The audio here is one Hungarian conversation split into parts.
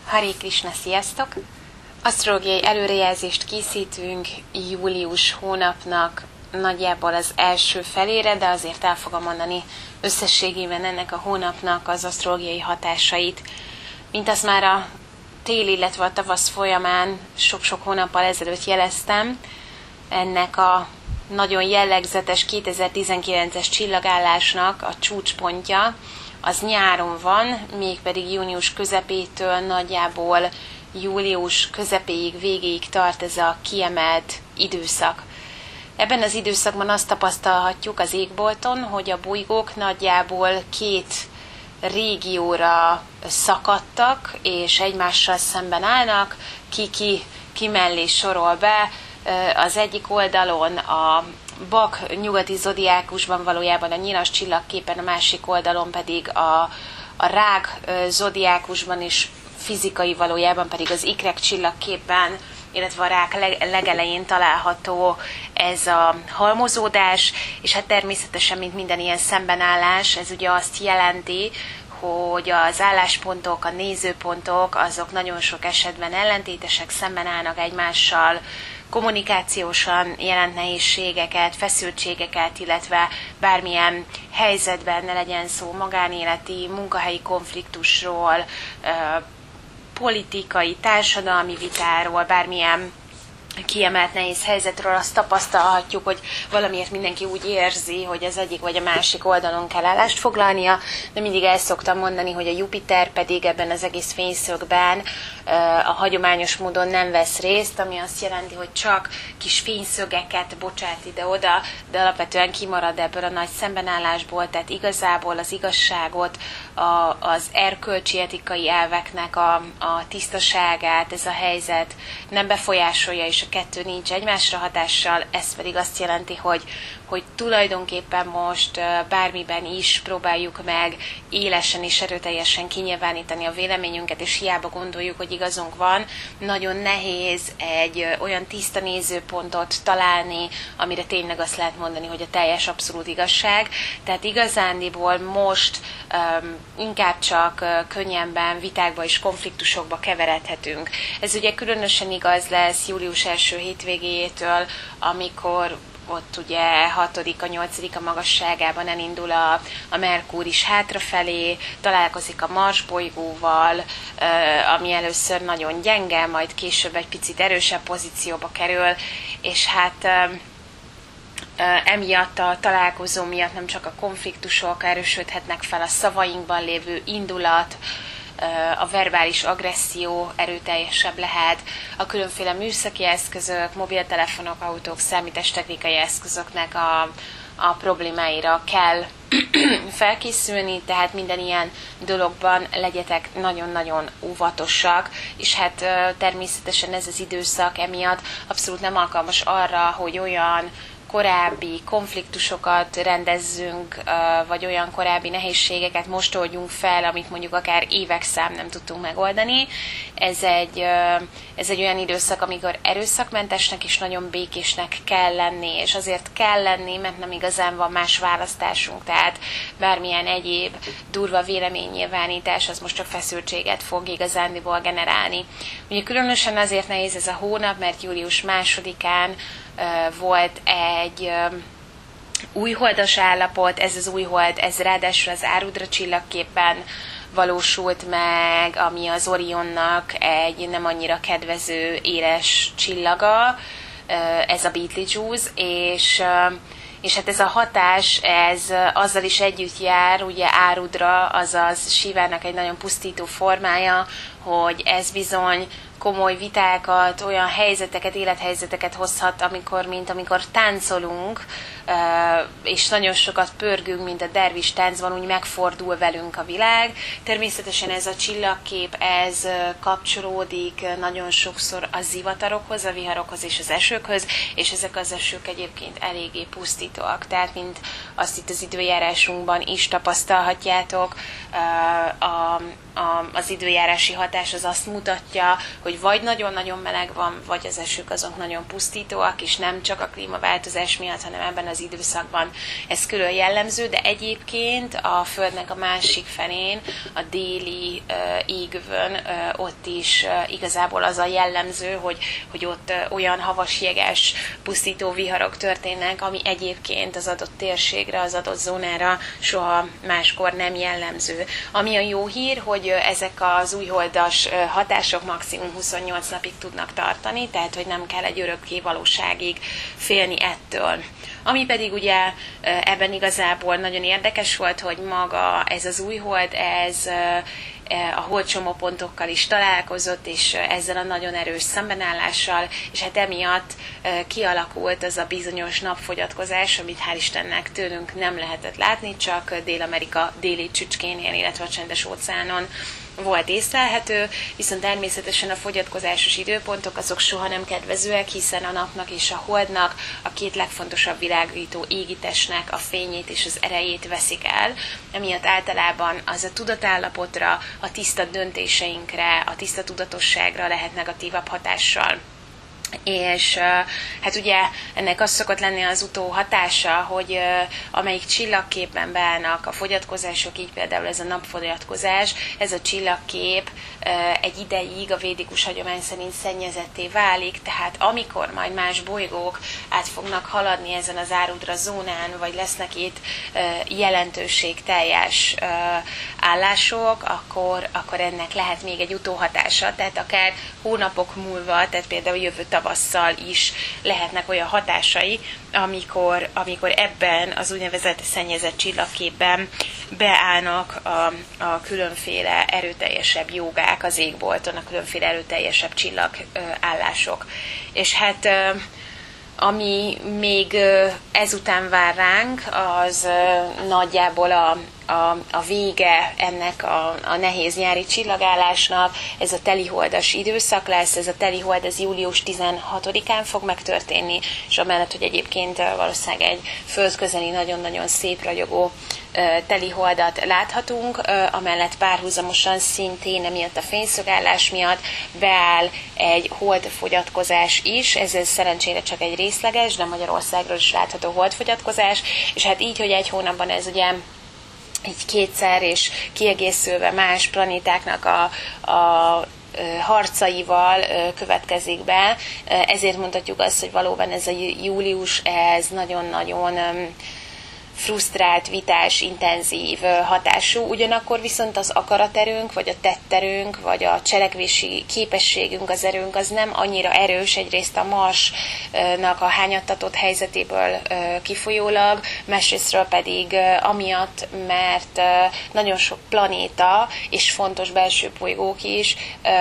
Hare Krishna, sziasztok! Asztrológiai előrejelzést készítünk július hónapnak nagyjából az első felére, de azért el fogom mondani összességében ennek a hónapnak az asztrológiai hatásait. Mint azt már a tél, illetve a tavasz folyamán sok-sok hónappal ezelőtt jeleztem, ennek a nagyon jellegzetes 2019-es csillagállásnak a csúcspontja az nyáron van, mégpedig június közepétől nagyjából július közepéig, végéig tart ez a kiemelt időszak. Ebben az időszakban azt tapasztalhatjuk az égbolton, hogy a bolygók nagyjából két régióra szakadtak, és egymással szemben állnak, ki mellé sorol be. Az egyik oldalon a Bak nyugati zodiákusban, valójában a nyilas csillagképen, a másik oldalon pedig a Rák zodiákusban is fizikai valójában pedig az Ikrek csillagképen, illetve a Rák legelején található ez a halmozódás, és hát természetesen, mint minden ilyen szembenállás, ez ugye azt jelenti, hogy az álláspontok, a nézőpontok, azok nagyon sok esetben ellentétesek, szemben állnak egymással, kommunikációsan jelent nehézségeket, feszültségeket, illetve bármilyen helyzetben, ne legyen szó magánéleti, munkahelyi konfliktusról, politikai, társadalmi vitáról, bármilyen kiemelt nehéz helyzetről, azt tapasztalhatjuk, hogy valamiért mindenki úgy érzi, hogy az egyik vagy a másik oldalon kell állást foglalnia, de mindig el szoktam mondani, hogy a Jupiter pedig ebben az egész fényszögben a hagyományos módon nem vesz részt, ami azt jelenti, hogy csak kis fényszögeket bocsát ide-oda, de alapvetően kimarad ebből a nagy szembenállásból, tehát igazából az igazságot, az erkölcsi etikai elveknek a tisztaságát ez a helyzet nem befolyásolja, és a kettő nincs egymásra hatással, ez pedig azt jelenti, hogy tulajdonképpen most bármiben is próbáljuk meg élesen és erőteljesen kinyilvánítani a véleményünket, és hiába gondoljuk, hogy igazunk van, nagyon nehéz egy olyan tiszta nézőpontot találni, amire tényleg azt lehet mondani, hogy a teljes abszolút igazság. Tehát igazándiból most inkább csak könnyebben vitákba és konfliktusokba keveredhetünk. Ez ugye különösen igaz lesz július első hétvégéjétől, amikor ott ugye 6., 8. magasságában elindul a Merkúr is hátrafelé, találkozik a Mars bolygóval, ami először nagyon gyenge, majd később egy picit erősebb pozícióba kerül, és hát emiatt a találkozó miatt nem csak a konfliktusok erősödhetnek fel, a szavainkban lévő indulat, a verbális agresszió erőteljesebb lehet, a különféle műszaki eszközök, mobiltelefonok, autók, számítástechnikai eszközöknek a problémáira kell felkészülni, tehát minden ilyen dologban legyetek nagyon-nagyon óvatosak, és hát természetesen ez az időszak emiatt abszolút nem alkalmas arra, hogy olyan korábbi konfliktusokat rendezzünk, vagy olyan korábbi nehézségeket most oldjunk fel, amit mondjuk akár évek szám nem tudtunk megoldani. Ez egy olyan időszak, amikor erőszakmentesnek és nagyon békésnek kell lenni, és azért kell lenni, mert nem igazán van más választásunk, tehát bármilyen egyéb durva véleménynyilvánítás, az most csak feszültséget fog igazándiból generálni. Ugye különösen azért nehéz ez a hónap, mert július 2-án volt egy újholdas állapot, ez az újhold, ez ráadásul az Árudra csillagképpen valósult meg, ami az Orionnak egy nem annyira kedvező éles csillaga, ez a Betelgeuse, és hát ez a hatás, ez azzal is együtt jár, ugye Árudra, azaz Sivának egy nagyon pusztító formája, hogy ez bizony komoly vitákat, olyan helyzeteket, élethelyzeteket hozhat, amikor táncolunk, és nagyon sokat pörgünk, mint a dervis táncban, úgy megfordul velünk a világ. Természetesen ez a csillagkép, ez kapcsolódik nagyon sokszor a zivatarokhoz, a viharokhoz és az esőkhöz, és ezek az esők egyébként eléggé pusztítóak. Tehát, mint azt itt az időjárásunkban is tapasztalhatjátok, az időjárási hatás az azt mutatja, hogy vagy nagyon-nagyon meleg van, vagy az esők azok nagyon pusztítóak, és nem csak a klímaváltozás miatt, hanem ebben az időszakban ez külön jellemző, de egyébként a Földnek a másik felén, a déli égövön, ott is igazából az a jellemző, hogy ott olyan havas, jeges, pusztító viharok történnek, ami egyébként az adott térségre, az adott zónára soha máskor nem jellemző. Ami a jó hír, hogy ezek az újholdas hatások maximum 28 napig tudnak tartani, tehát hogy nem kell egy örökké valóságig félni ettől. Ami pedig ugye ebben igazából nagyon érdekes volt, hogy maga ez az újhold, ez a holdcsomópontokkal is találkozott, és ezzel a nagyon erős szembenállással, és hát emiatt kialakult az a bizonyos napfogyatkozás, amit hál' Istennek tőlünk nem lehetett látni, csak Dél-Amerika déli csücskénél, illetve a Csendes-óceánon volt észlelhető, viszont természetesen a fogyatkozásos időpontok azok soha nem kedvezőek, hiszen a napnak és a holdnak a két legfontosabb világító égitestnek a fényét és az erejét veszik el, emiatt általában az a tudatállapotra, a tiszta döntéseinkre, a tiszta tudatosságra lehet negatívabb hatással. És hát ugye ennek az szokott lenni az utóhatása, hogy amelyik csillagképben beállnak a fogyatkozások, így például ez a napfogyatkozás, ez a csillagkép egy ideig a védikus hagyomány szerint szennyezetté válik, tehát amikor majd más bolygók át fognak haladni ezen az árudra zónán, vagy lesznek itt jelentőségteljes állások, akkor ennek lehet még egy utóhatása, tehát akár hónapok múlva, tehát például jövő tavasszal is lehetnek olyan hatásai, amikor ebben az úgynevezett szennyezett csillagképben beállnak a különféle erőteljesebb jógák az égbolton, a különféle erőteljesebb csillagállások. És hát ami még ezután vár ránk, az nagyjából a vége ennek a nehéz nyári csillagállásnak, ez a teliholdas időszak lesz, ez a telihold az július 16-án fog megtörténni, és amellett, hogy egyébként valószínűleg egy földközeli nagyon-nagyon szép ragyogó teliholdat láthatunk, amellett párhuzamosan szintén emiatt a fényszögállás miatt beáll egy holdfogyatkozás is, ez szerencsére csak egy részleges, de Magyarországról is látható holdfogyatkozás, és hát így, hogy egy hónapban ez ugye így kétszer és kiegészülve más planétáknak a harcaival következik be. Ezért mondhatjuk azt, hogy valóban ez a július, ez nagyon-nagyon frusztrált, vitás, intenzív hatású, ugyanakkor viszont az akaraterőnk, vagy a tetterőnk, vagy a cselekvési képességünk, az erőnk az nem annyira erős, egyrészt a Marsnak a hányattatott helyzetéből kifolyólag, másrésztről pedig amiatt, mert nagyon sok planéta és fontos belső bolygók is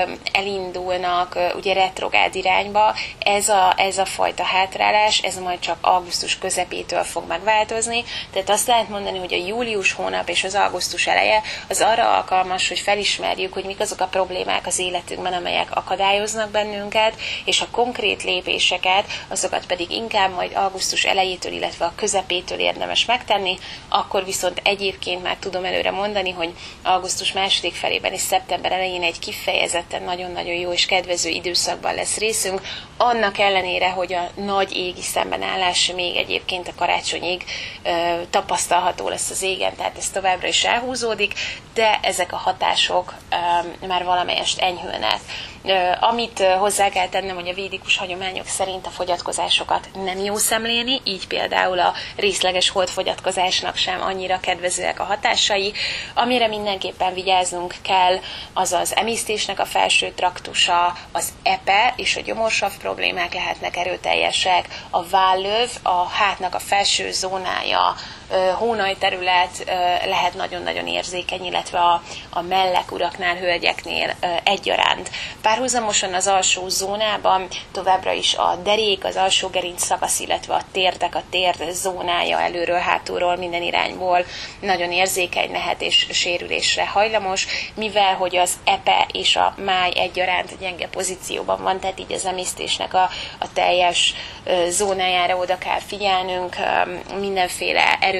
elindulnak ugye retrográd irányba. Ez a fajta hátrálás, ez majd csak augusztus közepétől fog megváltozni. Tehát azt lehet mondani, hogy a július hónap és az augusztus eleje az arra alkalmas, hogy felismerjük, hogy mik azok a problémák az életünkben, amelyek akadályoznak bennünket, és a konkrét lépéseket, azokat pedig inkább majd augusztus elejétől, illetve a közepétől érdemes megtenni, akkor viszont egyébként már tudom előre mondani, hogy augusztus második felében és szeptember elején egy kifejezetten nagyon-nagyon jó és kedvező időszakban lesz részünk, annak ellenére, hogy a nagy égi szembenállás még egyébként a karácsonyig tapasztalható lesz az égen, tehát ez továbbra is elhúzódik, de ezek a hatások már valamelyest enyhülnek. Amit hozzá kell tennem, hogy a védikus hagyományok szerint a fogyatkozásokat nem jó szemlélni, így például a részleges holdfogyatkozásnak sem annyira kedvezőek a hatásai. Amire mindenképpen vigyáznunk kell, az az emésztésnek a felső traktusa, az epe és a gyomorsav problémák lehetnek erőteljesek, a vállöv, a hátnak a felső zónája, hónajterület lehet nagyon-nagyon érzékeny, illetve a mellekuraknál, hölgyeknél egyaránt. Párhuzamosan az alsó zónában továbbra is a derék, az alsó gerinc szakasz, illetve a térdek, a térd zónája előről, hátulról, minden irányból nagyon érzékeny lehet és sérülésre hajlamos, mivel hogy az epe és a máj egyaránt gyenge pozícióban van, tehát így az emésztésnek a teljes zónájára oda kell figyelnünk, mindenféle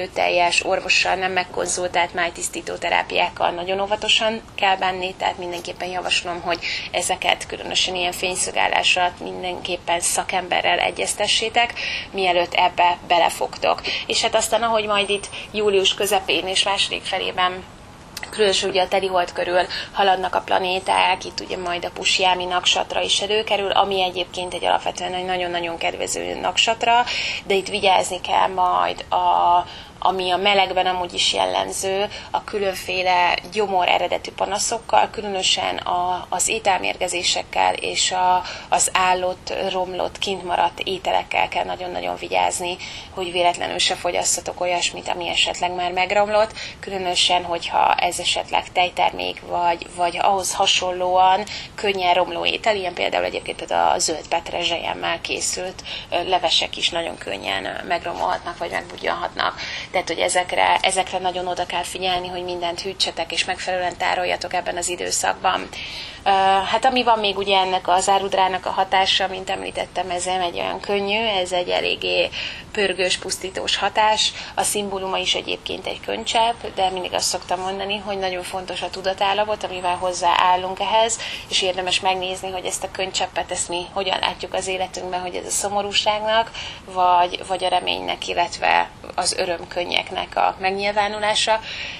erőteljes, orvossal nem megkonzultált májtisztító terápiákkal nagyon óvatosan kell bánni, tehát mindenképpen javaslom, hogy ezeket különösen ilyen fényszögállás alatt mindenképpen szakemberrel egyeztessétek, mielőtt ebbe belefogtok. És hát aztán, ahogy majd itt július közepén és második felében különösen ugye a telihold körül haladnak a planéták, itt ugye majd a Pusjámi naksatra is előkerül, ami egyébként egy alapvetően egy nagyon-nagyon kedvező naksatra, de itt vigyázni kell majd ami a melegben amúgy is jellemző, a különféle gyomor eredetű panaszokkal, különösen az ételmérgezésekkel és az állott, romlott, kint maradt ételekkel kell nagyon-nagyon vigyázni, hogy véletlenül se fogyasszatok olyasmit, ami esetleg már megromlott, különösen, hogyha ez esetleg tejtermék, vagy ahhoz hasonlóan könnyen romló étel, ilyen például egyébként a zöld petrezselyemmel készült levesek is nagyon könnyen megromolhatnak, vagy megbudjanhatnak. Tehát, hogy ezekre nagyon oda kell figyelni, hogy mindent hűtsetek és megfelelően tároljatok ebben az időszakban. Hát ami van még ugye ennek az árudrának a hatása, mint említettem, ez nem egy olyan könnyű, ez egy eléggé pörgős, pusztítós hatás. A szimbóluma is egyébként egy könycsepp, de mindig azt szoktam mondani, hogy nagyon fontos a tudatállapot, amivel hozzáállunk ehhez, és érdemes megnézni, hogy ezt a könycseppet, ezt mi hogyan látjuk az életünkben, hogy ez a szomorúságnak, vagy a reménynek, illetve az örömkönnyeknek a megnyilvánulása.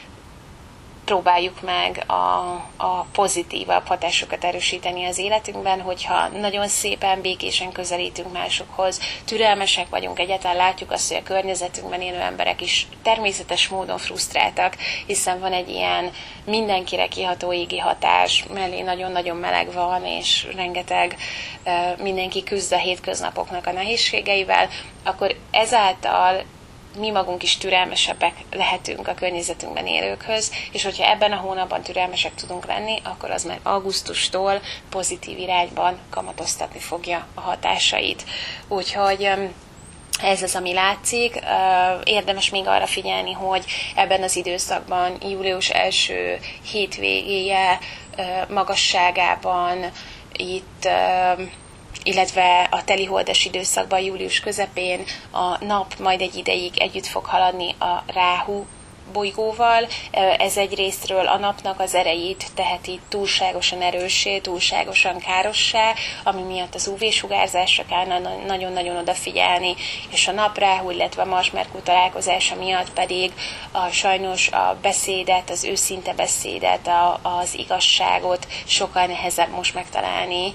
Próbáljuk meg a pozitívabb hatásokat erősíteni az életünkben, hogyha nagyon szépen, békésen közelítünk másokhoz, türelmesek vagyunk, egyáltalán látjuk azt, hogy a környezetünkben élő emberek is természetes módon frusztráltak, hiszen van egy ilyen mindenkire kiható égi hatás, mellé nagyon-nagyon meleg van, és rengeteg mindenki küzd a hétköznapoknak a nehézségeivel, akkor ezáltal mi magunk is türelmesebbek lehetünk a környezetünkben élőkhöz, és hogyha ebben a hónapban türelmesek tudunk lenni, akkor az már augusztustól pozitív irányban kamatoztatni fogja a hatásait. Úgyhogy ez az, ami látszik. Érdemes még arra figyelni, hogy ebben az időszakban július első hétvégéje magasságában itt illetve a teliholdas időszakban, július közepén a nap majd egy ideig együtt fog haladni a Ráhu bolygóval. Ez egy részről a napnak az erejét teheti túlságosan erőssé, túlságosan károssá, ami miatt az UV-sugárzásra kell nagyon-nagyon odafigyelni, és a nap Ráhu, illetve a Mars-Merkur találkozása miatt pedig sajnos a beszédet, az őszinte beszédet, az igazságot sokkal nehezebb most megtalálni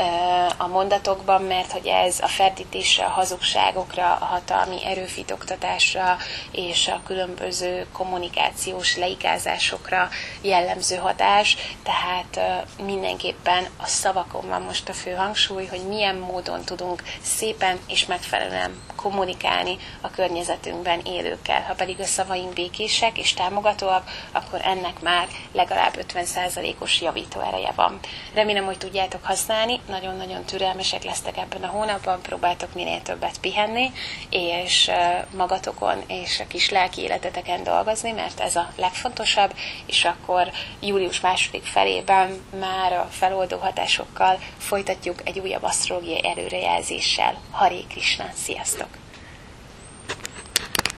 a mondatokban, mert hogy ez a ferdítésre, a hazugságokra, a hatalmi erőfitoktatásra és a különböző kommunikációs leigázásokra jellemző hatás, tehát mindenképpen a szavakon van most a fő hangsúly, hogy milyen módon tudunk szépen és megfelelően kommunikálni a környezetünkben élőkkel. Ha pedig a szavaink békések és támogatóak, akkor ennek már legalább 50%-os javító ereje van. Remélem, hogy tudjátok használni, nagyon-nagyon türelmesek lesztek ebben a hónapban, próbáltok minél többet pihenni, és magatokon és a kis lelki életeteken dolgozni, mert ez a legfontosabb, és akkor július második felében már a feloldó hatásokkal folytatjuk egy újabb asztrológiai előrejelzéssel. Haré Krisna, sziasztok!